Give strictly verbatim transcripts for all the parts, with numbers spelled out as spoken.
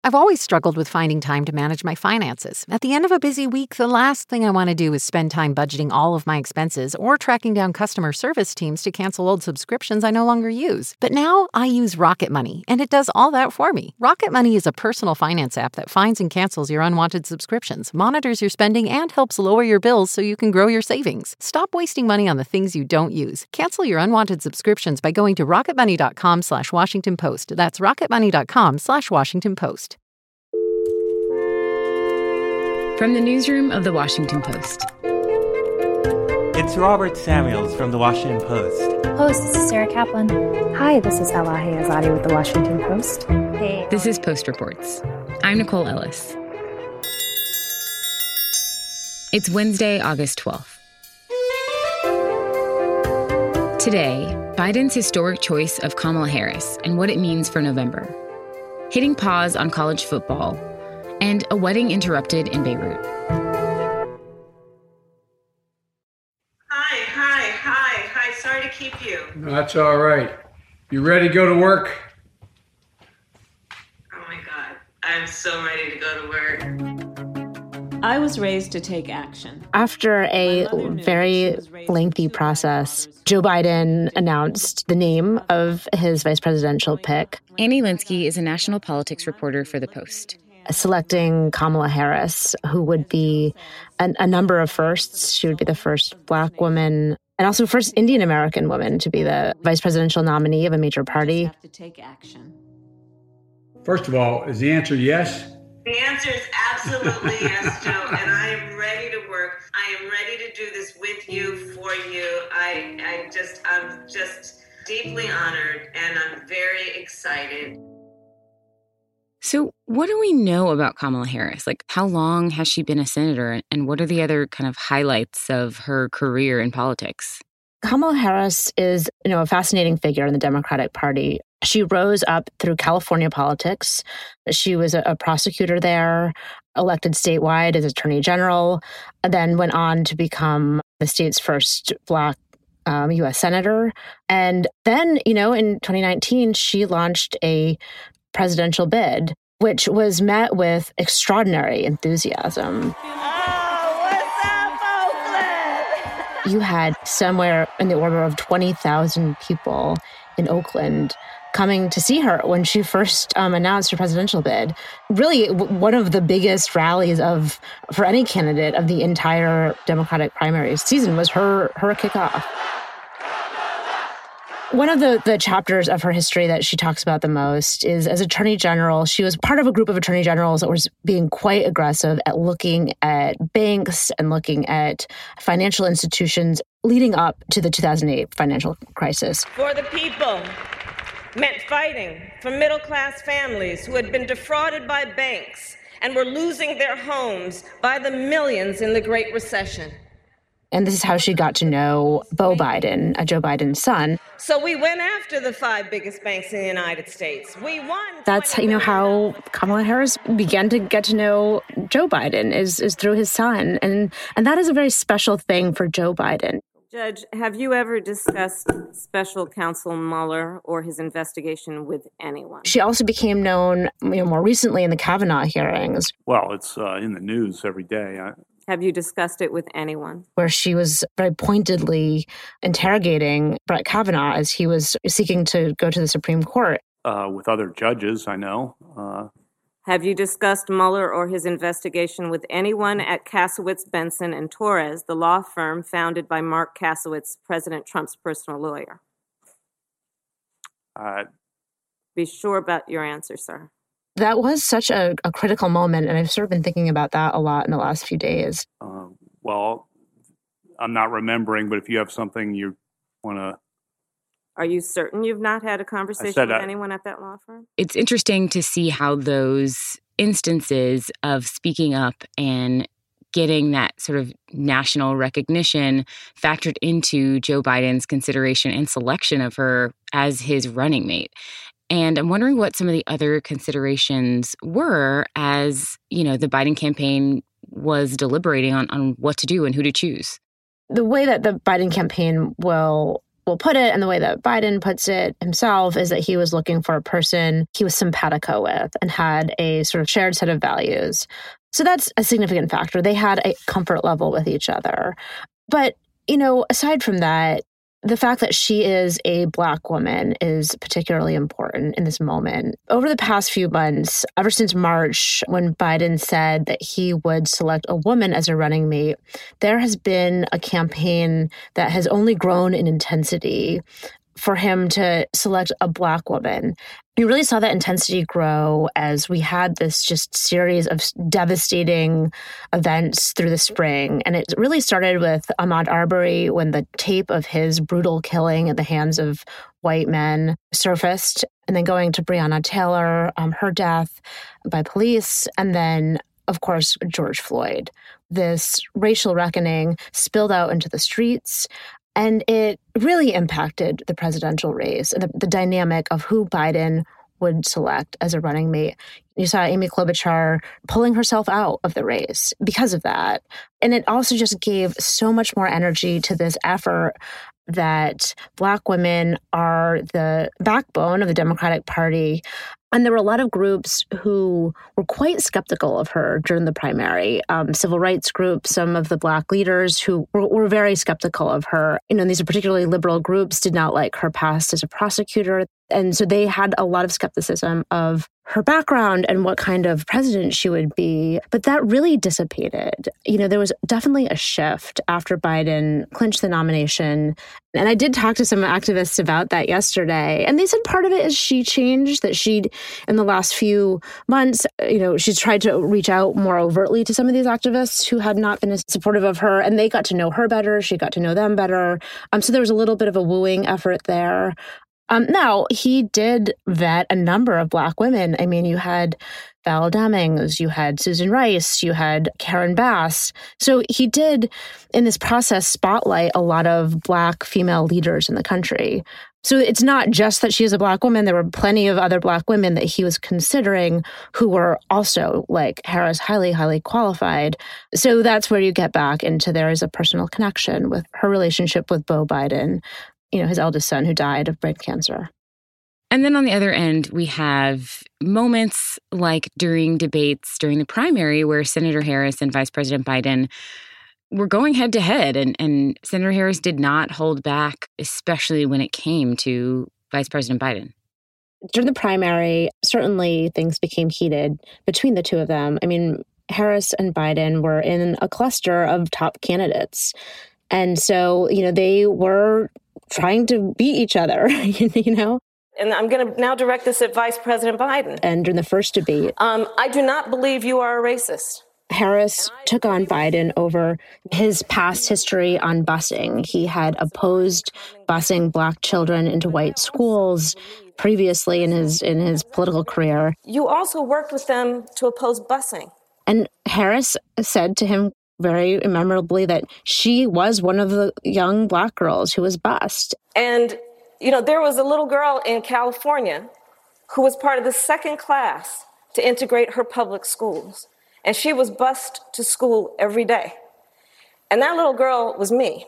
I've always struggled with finding time to manage my finances. At the end of a busy week, the last thing I want to do is spend time budgeting all of my expenses or tracking down customer service teams to cancel old subscriptions I no longer use. But now I use Rocket Money, and it does all that for me. Rocket Money is a personal finance app that finds and cancels your unwanted subscriptions, monitors your spending, and helps lower your bills so you can grow your savings. Stop wasting money on the things you don't use. Cancel your unwanted subscriptions by going to rocketmoney.com slash Washington Post. That's rocketmoney.com slash Washington Post. From the newsroom of The Washington Post. It's Robert Samuels from The Washington Post. Host, this is Sarah Kaplan. Hi, this is Elahe Azadi with The Washington Post. Hey. This is Post Reports. I'm Nicole Ellis. It's Wednesday, August twelfth. Today, Biden's historic choice of Kamala Harris and what it means for November. Hitting pause on college football, and a wedding interrupted in Beirut. Hi, hi, hi, hi. Sorry to keep you. No, that's all right. You ready to go to work? Oh my God. I'm so ready to go to work. I was raised to take action. After a very lengthy process, Joe Biden announced the name of his vice presidential pick. Annie Linsky is a national politics reporter for The Post. Selecting Kamala Harris, who would be an, a number of firsts. She would be the first Black woman and also first Indian American woman to be the vice presidential nominee of a major party. Have to take action. First of all, is the answer yes? The answer is absolutely yes, Joe, and I am ready to work. I am ready to do this with you, for you. I, I just, I'm just deeply honored, and I'm very excited. So what do we know about Kamala Harris? Like, how long has she been a senator? And what are the other kind of highlights of her career in politics? Kamala Harris is, you know, a fascinating figure in the Democratic Party. She rose up through California politics. She was a, a prosecutor there, elected statewide as Attorney General, and then went on to become the state's first Black um, U S Senator. And then, you know, in twenty nineteen, she launched a presidential bid, which was met with extraordinary enthusiasm. Oh, what's up, Oakland? You had somewhere in the order of twenty thousand people in Oakland coming to see her when she first um, announced her presidential bid. Really, w- one of the biggest rallies of for any candidate of the entire Democratic primary season was her her kickoff. One of the, the chapters of her history that she talks about the most is as Attorney General, she was part of a group of Attorney Generals that was being quite aggressive at looking at banks and looking at financial institutions leading up to the two thousand eight financial crisis. For the people meant fighting for middle-class families who had been defrauded by banks and were losing their homes by the millions in the Great Recession. And this is how she got to know Beau Biden, uh, Joe Biden's son. So we went after the five biggest banks in the United States. We won. That's, you know, how Kamala Harris began to get to know Joe Biden is, is through his son. And, and that is a very special thing for Joe Biden. Judge, have you ever discussed Special Counsel Mueller or his investigation with anyone? She also became known, you know, more recently in the Kavanaugh hearings. Well, it's uh, in the news every day. I- Have you discussed it with anyone? Where she was very pointedly interrogating Brett Kavanaugh as he was seeking to go to the Supreme Court. Uh, with other judges, I know. Uh, Have you discussed Mueller or his investigation with anyone at Kasowitz, Benson, and Torres, the law firm founded by Mark Kasowitz, President Trump's personal lawyer? uh, Be sure about your answer, sir. That was such a, a critical moment, and I've sort of been thinking about that a lot in the last few days. uh, well, I'm not remembering, but if you have something you want to... Are you certain you've not had a conversation said with I- anyone at that law firm? It's interesting to see how those instances of speaking up and getting that sort of national recognition factored into Joe Biden's consideration and selection of her as his running mate. And I'm wondering what some of the other considerations were as, you know, the Biden campaign was deliberating on, on what to do and who to choose. The way that the Biden campaign will will put it, and the way that Biden puts it himself, is that he was looking for a person he was simpatico with and had a sort of shared set of values. So that's a significant factor. They had a comfort level with each other. But, you know, aside from that, the fact that she is a Black woman is particularly important in this moment. Over the past few months, ever since March, when Biden said that he would select a woman as a running mate, there has been a campaign that has only grown in intensity for him to select a Black woman. You really saw that intensity grow as we had this just series of devastating events through the spring. And it really started with Ahmaud Arbery when the tape of his brutal killing at the hands of white men surfaced, and then going to Breonna Taylor, um, her death by police, and then, of course, George Floyd. This racial reckoning spilled out into the streets. And it really impacted the presidential race and the, the dynamic of who Biden would select as a running mate. You saw Amy Klobuchar pulling herself out of the race because of that. And it also just gave so much more energy to this effort that Black women are the backbone of the Democratic Party. And there were a lot of groups who were quite skeptical of her during the primary. Um, civil rights groups, some of the Black leaders who were, were very skeptical of her. You know, and these are particularly liberal groups, did not like her past as a prosecutor. And so they had a lot of skepticism of her background and what kind of president she would be. But that really dissipated. You know, there was definitely a shift after Biden clinched the nomination. And I did talk to some activists about that yesterday. And they said part of it is she changed, that she'd, in the last few months, you know, she's tried to reach out more overtly to some of these activists who had not been as supportive of her. And they got to know her better. She got to know them better. Um, so there was a little bit of a wooing effort there. Um, now, he did vet a number of Black women. I mean, you had Val Demings, you had Susan Rice, you had Karen Bass. So he did, in this process, spotlight a lot of Black female leaders in the country. So it's not just that she is a Black woman. There were plenty of other Black women that he was considering who were also, like Harris, highly, highly qualified. So that's where you get back into there is a personal connection with her relationship with Beau Biden, you know, his eldest son who died of brain cancer. And then on the other end, we have moments like during debates during the primary where Senator Harris and Vice President Biden were going head to head. And, and Senator Harris did not hold back, especially when it came to Vice President Biden. During the primary, certainly things became heated between the two of them. I mean, Harris and Biden were in a cluster of top candidates. And so, you know, they were trying to beat each other, you know? And I'm going to now direct this at Vice President Biden. And during the first debate, um, I do not believe you are a racist. Harris took on Biden over his past history on busing. He had opposed busing Black children into white schools previously in his in his political career. You also worked with them to oppose busing. And Harris said to him very memorably that she was one of the young Black girls who was bused. And, you know, there was a little girl in California who was part of the second class to integrate her public schools. And she was bused to school every day. And that little girl was me.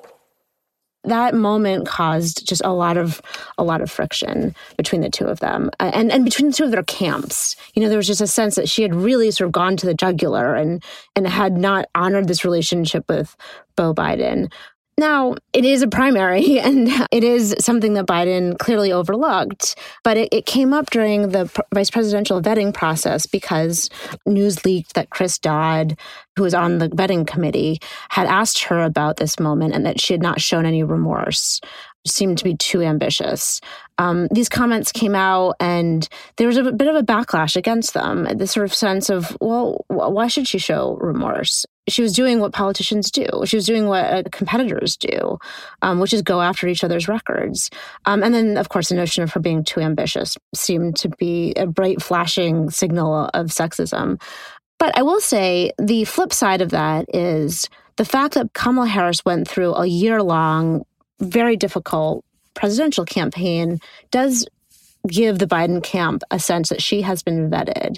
That moment caused just a lot of a lot of friction between the two of them and, and between the two of their camps. You know, there was just a sense that she had really sort of gone to the jugular and, and had not honored this relationship with Beau Biden. Now, it is a primary, and it is something that Biden clearly overlooked, but it, it came up during the pr- vice presidential vetting process because news leaked that Chris Dodd, who was on the vetting committee, had asked her about this moment and that she had not shown any remorse. Seemed to be too ambitious. Um, these comments came out and there was a bit of a backlash against them. This sort of sense of, well, why should she show remorse? She was doing what politicians do. She was doing what uh, competitors do, um, which is go after each other's records. Um, and then, of course, the notion of her being too ambitious seemed to be a bright, flashing signal of sexism. But I will say the flip side of that is the fact that Kamala Harris went through a year-long very difficult presidential campaign does give the Biden camp a sense that she has been vetted.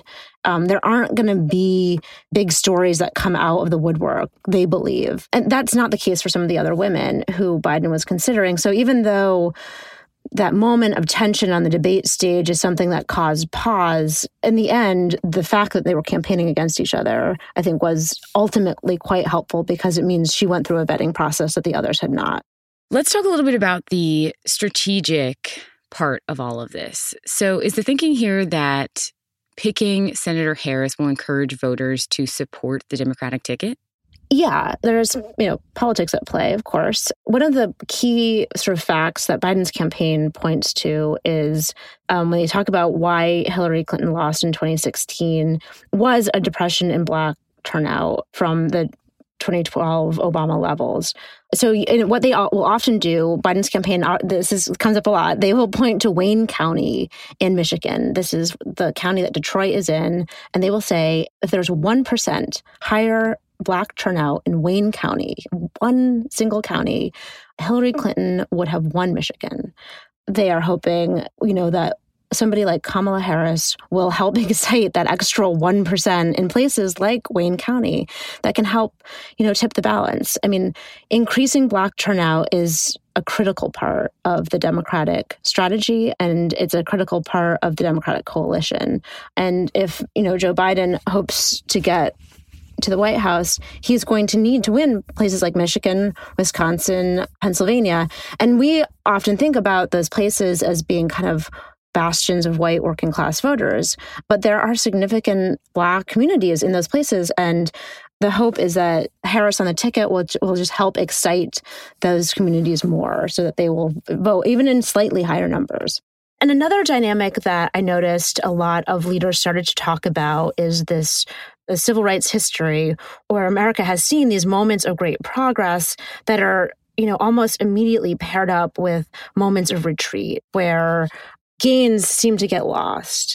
um, there aren't going to be big stories that come out of the woodwork, they believe. And that's not the case for some of the other women who Biden was considering. So even though that moment of tension on the debate stage is something that caused pause, in the end, the fact that they were campaigning against each other, I think, was ultimately quite helpful because it means she went through a vetting process that the others had not. Let's talk a little bit about the strategic part of all of this. So is the thinking here that picking Senator Harris will encourage voters to support the Democratic ticket? Yeah, there's, you know, politics at play, of course. One of the key sort of facts that Biden's campaign points to is um, when they talk about why Hillary Clinton lost in twenty sixteen was a depression in Black turnout from the twenty twelve Obama levels. So and what they will often do, Biden's campaign, this is, comes up a lot, they will point to Wayne County in Michigan. This is the county that Detroit is in. And they will say, if there's one percent higher Black turnout in Wayne County, one single county, Hillary Clinton would have won Michigan. They are hoping, you know, that somebody like Kamala Harris will help excite that extra one percent in places like Wayne County that can help, you know, tip the balance. I mean, increasing Black turnout is a critical part of the Democratic strategy, and it's a critical part of the Democratic coalition. And if, you know, Joe Biden hopes to get to the White House, he's going to need to win places like Michigan, Wisconsin, Pennsylvania. And we often think about those places as being kind of bastions of white working class voters. But there are significant Black communities in those places. And the hope is that Harris on the ticket will, will just help excite those communities more so that they will vote even in slightly higher numbers. And another dynamic that I noticed a lot of leaders started to talk about is this the civil rights history, where America has seen these moments of great progress that are, you know, almost immediately paired up with moments of retreat, where gains seem to get lost.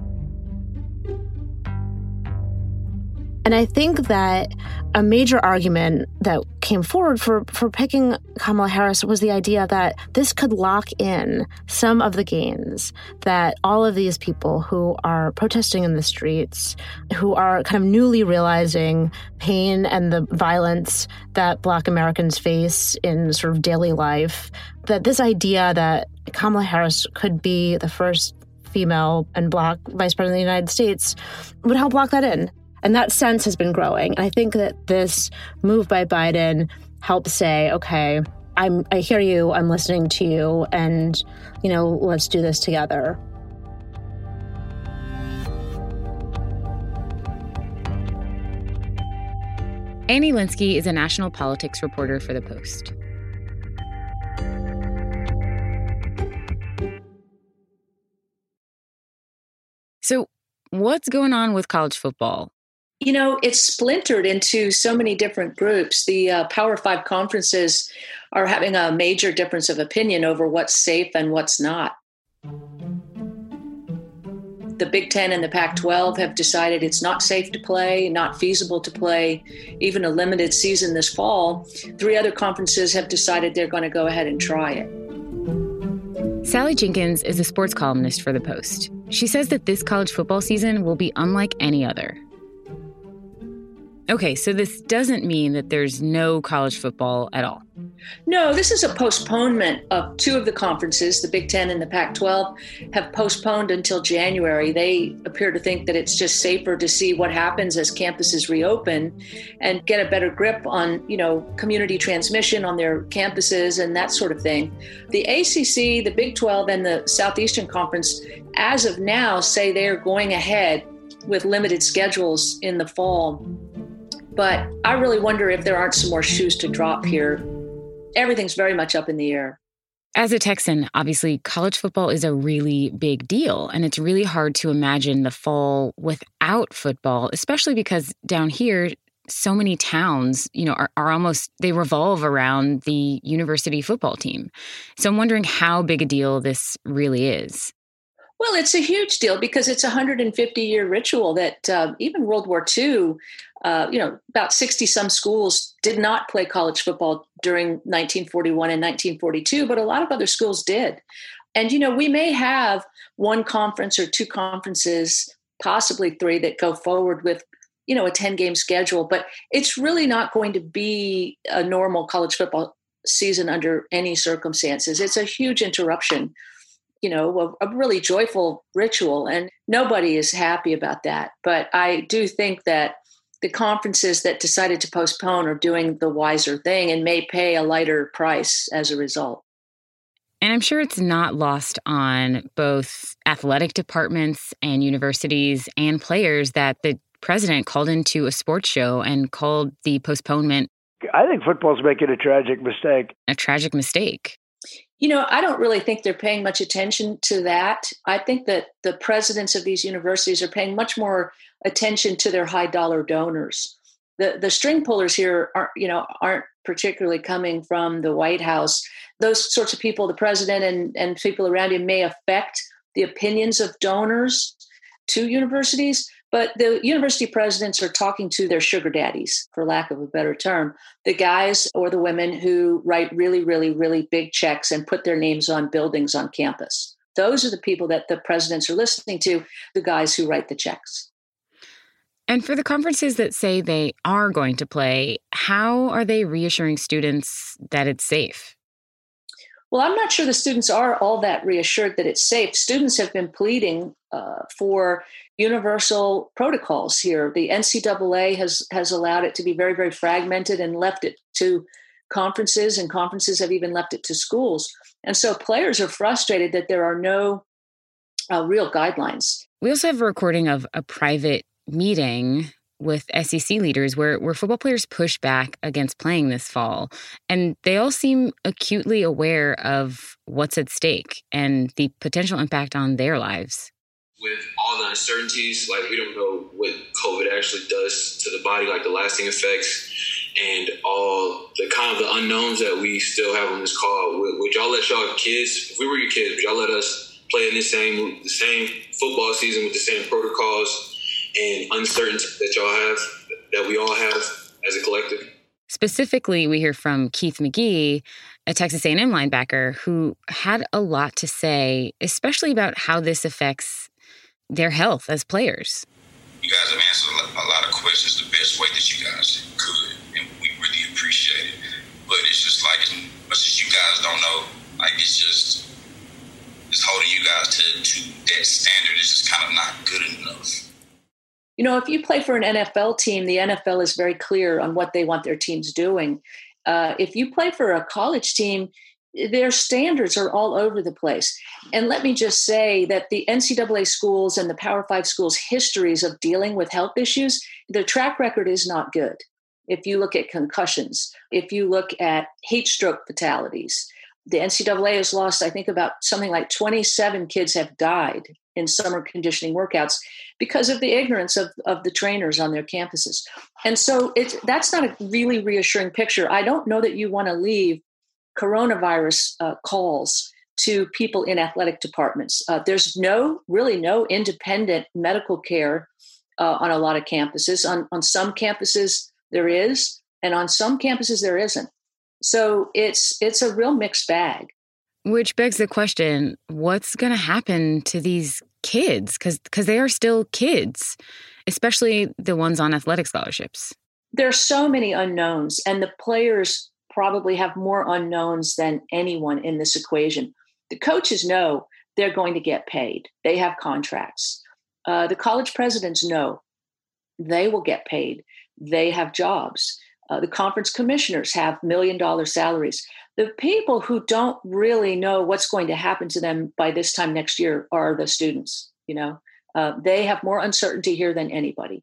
And I think that a major argument that came forward for, for picking Kamala Harris was the idea that this could lock in some of the gains that all of these people who are protesting in the streets, who are kind of newly realizing pain and the violence that Black Americans face in sort of daily life, that this idea that Kamala Harris could be the first female and Black vice president of the United States would help lock that in. And that sense has been growing. And I think that this move by Biden helps say, okay, I'm, I hear you, I'm listening to you, and, you know, let's do this together. Annie Linskey is a national politics reporter for The Post. So what's going on with college football? You know, it's splintered into so many different groups. The uh, Power Five conferences are having a major difference of opinion over what's safe and what's not. The Big Ten and the Pac twelve have decided it's not safe to play, not feasible to play, even a limited season this fall. Three other conferences have decided they're going to go ahead and try it. Sally Jenkins is a sports columnist for The Post. She says that this college football season will be unlike any other. Okay, so this doesn't mean that there's no college football at all. No, this is a postponement of two of the conferences. The Big Ten and the Pac twelve have postponed until January. They appear to think that it's just safer to see what happens as campuses reopen and get a better grip on, you know, community transmission on their campuses and that sort of thing. The A C C, the Big twelve, and the Southeastern Conference, as of now, say they're going ahead with limited schedules in the fall. But I really wonder if there aren't some more shoes to drop here. Everything's very much up in the air. As a Texan, obviously, college football is a really big deal, and it's really hard to imagine the fall without football, especially because down here, so many towns, you know, are, are almost, they revolve around the university football team. So I'm wondering how big a deal this really is. Well, it's a huge deal because it's a one hundred fifty year ritual that uh, even World War Two, uh, you know, about sixty some schools did not play college football during nineteen forty-one and nineteen forty-two, but a lot of other schools did. And, you know, we may have one conference or two conferences possibly three that go forward with, you know, a ten-game schedule. But it's really not going to be a normal college football season under any circumstances. It's a huge interruption, you know, a, a really joyful ritual, and nobody is happy about that. But I do think that the conferences that decided to postpone are doing the wiser thing and may pay a lighter price as a result. And I'm sure it's not lost on both athletic departments and universities and players that the president called into a sports show and called the postponement I think football's making a tragic mistake. A tragic mistake. You know, I don't really think they're paying much attention to that. I think that the presidents of these universities are paying much more attention to their high dollar donors. The the string pullers here aren't, you know, aren't particularly coming from the White House. Those sorts of people, the president and, and people around him, may affect the opinions of donors to universities. But the university presidents are talking to their sugar daddies, for lack of a better term, the guys or the women who write really, really, really big checks and put their names on buildings on campus. Those are the people that the presidents are listening to, the guys who write the checks. And for the conferences that say they are going to play, how are they reassuring students that it's safe? Well, I'm not sure the students are all that reassured that it's safe. Students have been pleading uh, for universal protocols here. The N C double A has has allowed it to be very, very fragmented and left it to conferences, and conferences have even left it to schools. And so players are frustrated that there are no uh, real guidelines. We also have a recording of a private meeting with S E C leaders where, where football players push back against playing this fall. And they all seem acutely aware of what's at stake and the potential impact on their lives. With all the uncertainties, like we don't know what COVID actually does to the body, like the lasting effects and all the kind of the unknowns that we still have on this call. Would, would y'all let y'all kids, if we were your kids, would y'all let us play in the same, the same football season with the same protocols and uncertainty that y'all have, that we all have as a collective? Specifically, we hear from Keith McGee, a Texas A and M linebacker, who had a lot to say, especially about how this affects their health as players. You guys have answered a lot of questions the best way that you guys could, and we really appreciate it. But it's just like, as much as you guys don't know, like it's just, it's holding you guys to, to that standard is just kind of not good enough. You know, if you play for an N F L team, the N F L is very clear on what they want their teams doing. Uh, if you play for a college team, their standards are all over the place. And let me just say that the N C double A schools and the Power Five schools' histories of dealing with health issues, their track record is not good. If you look at concussions, if you look at heat stroke fatalities, the N C double A has lost, I think, about something like twenty-seven kids have died in summer conditioning workouts because of the ignorance of, of the trainers on their campuses. And so it's, that's not a really reassuring picture. I don't know that you want to leave coronavirus uh, calls to people in athletic departments. Uh, there's no, really no independent medical care uh, on a lot of campuses. On, on some campuses there is, and on some campuses there isn't. So it's it's a real mixed bag. Which begs the question, what's going to happen to these kids? Because because they are still kids, especially the ones on athletic scholarships. There are so many unknowns, and the players probably have more unknowns than anyone in this equation. The coaches know they're going to get paid. They have contracts. Uh, the college presidents know they will get paid. They have jobs. Uh, the conference commissioners have million dollar salaries. The people who don't really know what's going to happen to them by this time next year are the students. You know, uh, they have more uncertainty here than anybody.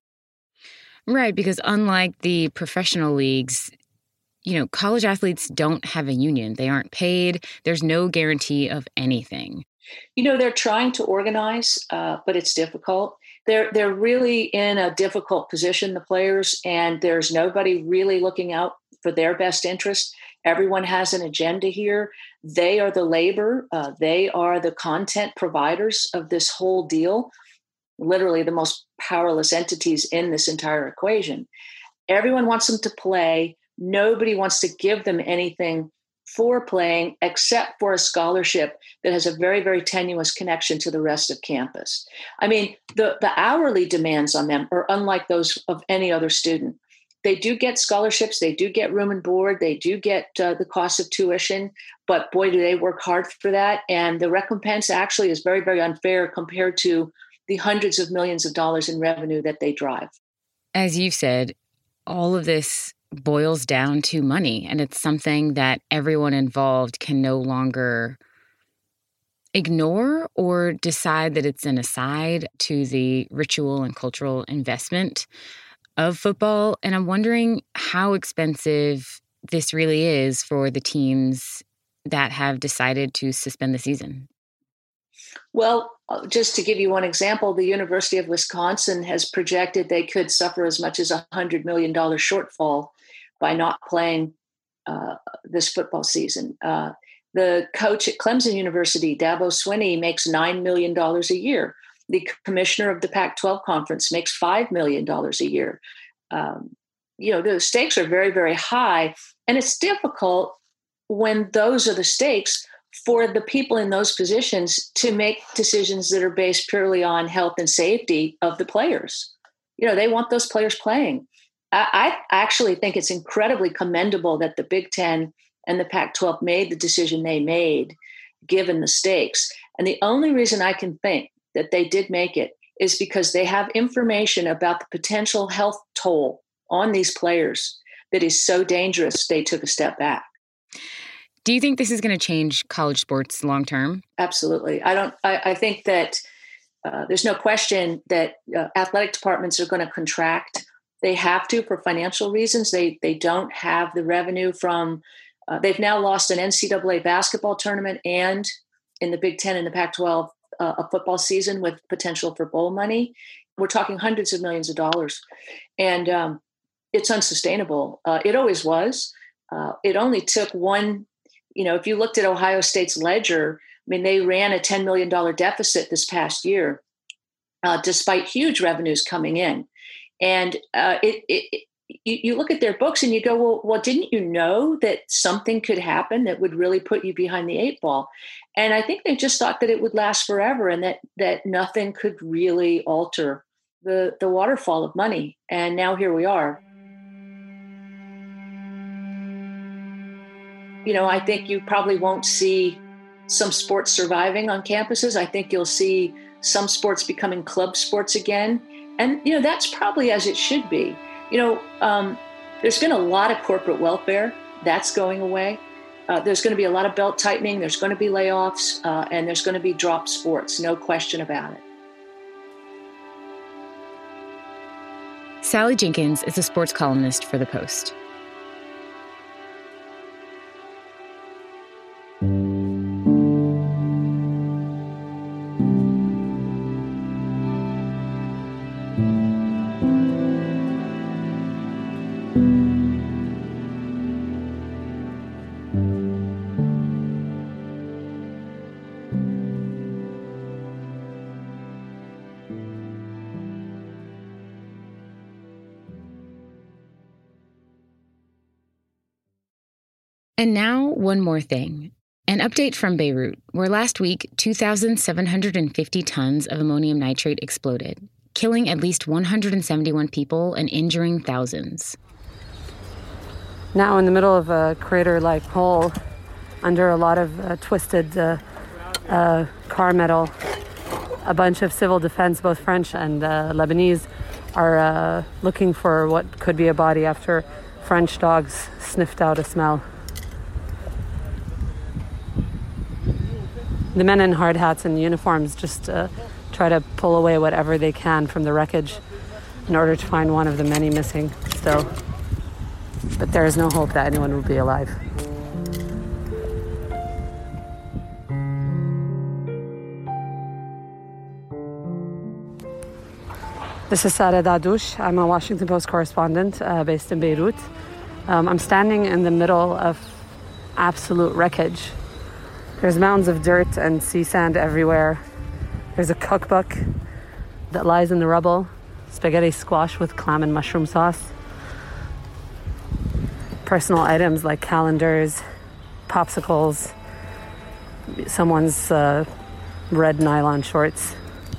Right, because unlike the professional leagues, you know, college athletes don't have a union. They aren't paid. There's no guarantee of anything. You know, they're trying to organize, uh, but it's difficult. They're they're really in a difficult position, the players, and there's nobody really looking out for their best interest. Everyone has an agenda here. They are the labor. Uh, they are the content providers of this whole deal, literally the most powerless entities in this entire equation. Everyone wants them to play. Nobody wants to give them anything for playing except for a scholarship that has a very, very tenuous connection to the rest of campus. I mean, the, the hourly demands on them are unlike those of any other student. They do get scholarships, they do get room and board, they do get uh, the cost of tuition, but boy, do they work hard for that. And the recompense actually is very, very unfair compared to the hundreds of millions of dollars in revenue that they drive. As you've said, all of this boils down to money, and it's something that everyone involved can no longer ignore or decide that it's an aside to the ritual and cultural investment of football. And I'm wondering how expensive this really is for the teams that have decided to suspend the season. Well, just to give you one example, the University of Wisconsin has projected they could suffer as much as a one hundred million dollars shortfall by not playing uh, this football season. Uh, the coach at Clemson University, Dabo Swinney, makes nine million dollars a year. The commissioner of the Pac twelve conference makes five million dollars a year. Um, you know, the stakes are very, very high. And it's difficult when those are the stakes for the people in those positions to make decisions that are based purely on health and safety of the players. You know, they want those players playing. I, I actually think it's incredibly commendable that the Big Ten and the Pac twelve made the decision they made, given the stakes. And the only reason I can think that they did make it is because they have information about the potential health toll on these players that is so dangerous they took a step back. Do you think this is going to change college sports long term? Absolutely. I don't. I, I think that uh, there's no question that uh, athletic departments are going to contract. They have to for financial reasons. They they don't have the revenue from. Uh, they've now lost an N C double A basketball tournament and in the Big Ten and the Pac twelve uh, a football season with potential for bowl money. We're talking hundreds of millions of dollars, and um, it's unsustainable. Uh, it always was. Uh, it only took one. You know, if you looked at Ohio State's ledger, I mean, they ran a ten million dollars deficit this past year, uh, despite huge revenues coming in. And uh, it, it, you, you look at their books and you go, well, well, didn't you know that something could happen that would really put you behind the eight ball? And I think they just thought that it would last forever and that that nothing could really alter the, the waterfall of money. And now here we are. You know, I think you probably won't see some sports surviving on campuses. I think you'll see some sports becoming club sports again. And, you know, that's probably as it should be. You know, um, there's been a lot of corporate welfare. That's going away. Uh, there's going to be a lot of belt tightening. There's going to be layoffs, uh, and there's going to be drop sports. No question about it. Sally Jenkins is a sports columnist for The Post. And now, one more thing. An update from Beirut, where last week, two thousand seven hundred fifty tons of ammonium nitrate exploded, killing at least one hundred seventy-one people and injuring thousands. Now in the middle of a crater-like hole, under a lot of uh, twisted uh, uh, car metal, a bunch of civil defense, both French and uh, Lebanese, are uh, looking for what could be a body after French dogs sniffed out a smell. The men in hard hats and uniforms just uh, try to pull away whatever they can from the wreckage in order to find one of the many missing still. But there is no hope that anyone will be alive. This is Sara Dadouche. I'm a Washington Post correspondent uh, based in Beirut. Um, I'm standing in the middle of absolute wreckage. There's mounds of dirt and sea sand everywhere. There's a cookbook that lies in the rubble, spaghetti squash with clam and mushroom sauce. Personal items like calendars, popsicles, someone's uh, red nylon shorts.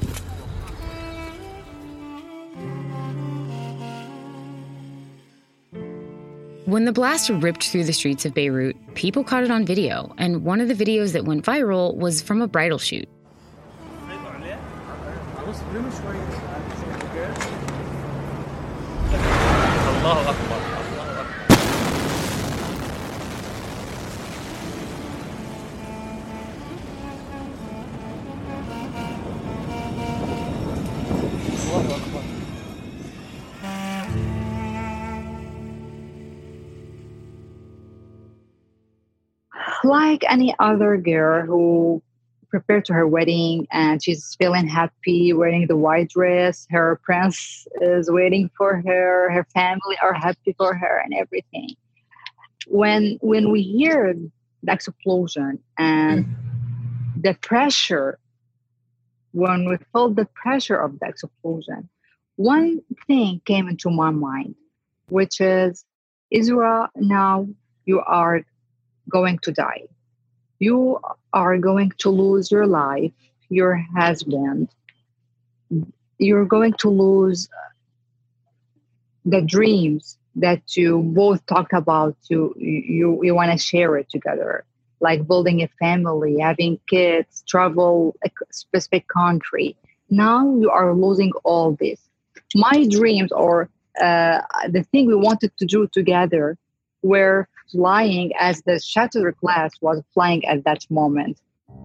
When the blast ripped through the streets of Beirut, people caught it on video, and one of the videos that went viral was from a bridal shoot. Like any other girl who prepared to her wedding and she's feeling happy wearing the white dress, her prince is waiting for her, her family are happy for her and everything. When when we hear the explosion and mm. the pressure, when we felt the pressure of the explosion, one thing came into my mind, which is, Isra, now you are going to die. You are going to lose your life, your husband. You're going to lose the dreams that you both talked about. You you, you want to share it together, like building a family, having kids, travel a specific country. Now you are losing all this. My dreams, or uh, the thing we wanted to do together, were flying as the shattered glass was flying at that moment.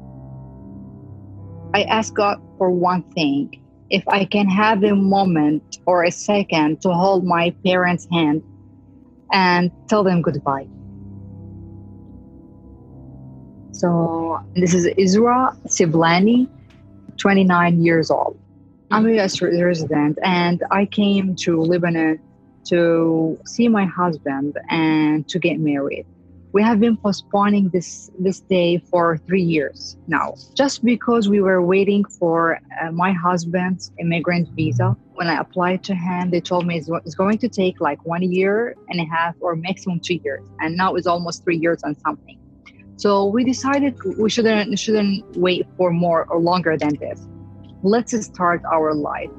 I asked God for one thing. If I can have a moment or a second to hold my parents' hand and tell them goodbye. So this is Isra Siblani, twenty-nine years old. I'm a U S resident and I came to Lebanon to see my husband and to get married. We have been postponing this this day for three years now, just because we were waiting for uh, my husband's immigrant visa. When I applied to him, they told me it's, it's going to take like one year and a half or maximum two years. And now it's almost three years and something. So we decided we shouldn't, shouldn't wait for more or longer than this. Let's start our life.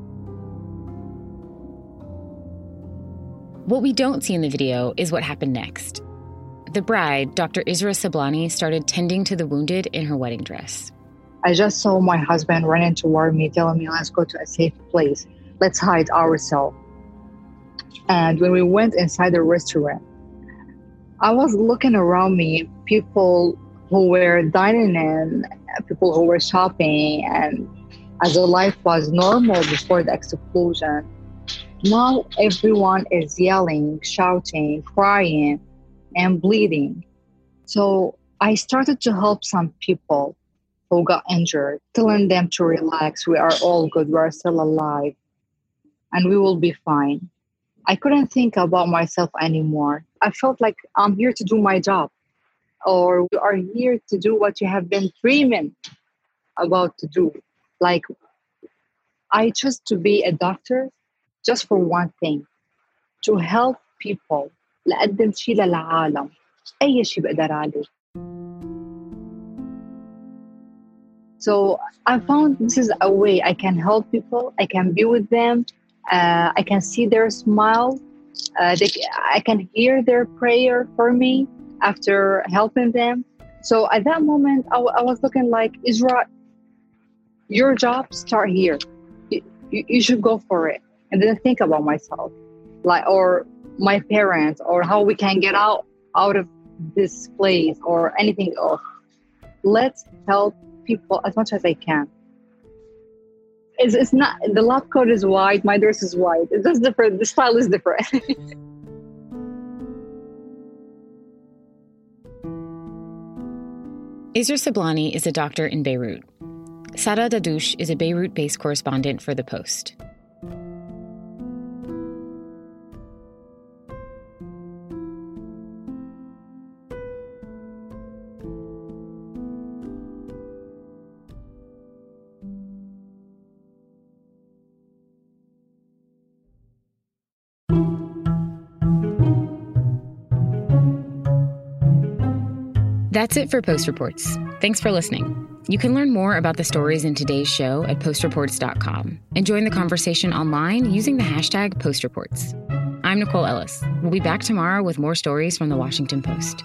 What we don't see in the video is what happened next. The bride, Doctor Isra Siblani, started tending to the wounded in her wedding dress. I just saw my husband running toward me, telling me, let's go to a safe place. Let's hide ourselves. And when we went inside the restaurant, I was looking around me, people who were dining in, people who were shopping, and as a life was normal before the explosion, now everyone is yelling, shouting, crying, and bleeding. So I started to help some people who got injured, telling them to relax. We are all good. We are still alive. And we will be fine. I couldn't think about myself anymore. I felt like I'm here to do my job. Or you are here to do what you have been dreaming about to do. Like, I chose to be a doctor just for one thing, to help people. لأقدم شيء للعالم أي شيء بقدر عليه. So I found this is a way I can help people. I can be with them. Uh, I can see their smile. Uh, they, I can hear their prayer for me after helping them. So at that moment, I, w- I was looking like, Isra, your job start here. You, you, you should go for it. And then think about myself, like, or my parents, or how we can get out, out of this place, or anything else. Let's help people as much as I can. It's, it's not, the lab coat is white, my dress is white. It's just different, the style is different. Isra Siblani is a doctor in Beirut. Sara Dadouche is a Beirut-based correspondent for The Post. That's it for Post Reports. Thanks for listening. You can learn more about the stories in today's show at post reports dot com and join the conversation online using the hashtag PostReports. I'm Nicole Ellis. We'll be back tomorrow with more stories from the Washington Post.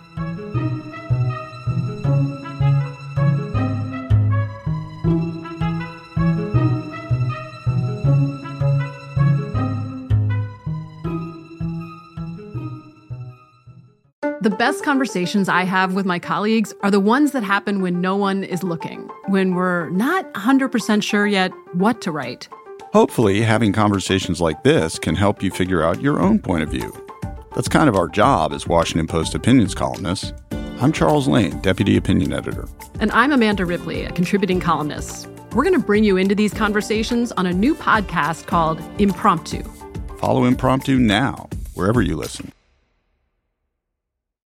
The best conversations I have with my colleagues are the ones that happen when no one is looking, when we're not one hundred percent sure yet what to write. Hopefully, having conversations like this can help you figure out your own point of view. That's kind of our job as Washington Post opinions columnists. I'm Charles Lane, Deputy Opinion Editor. And I'm Amanda Ripley, a contributing columnist. We're going to bring you into these conversations on a new podcast called Impromptu. Follow Impromptu now, wherever you listen.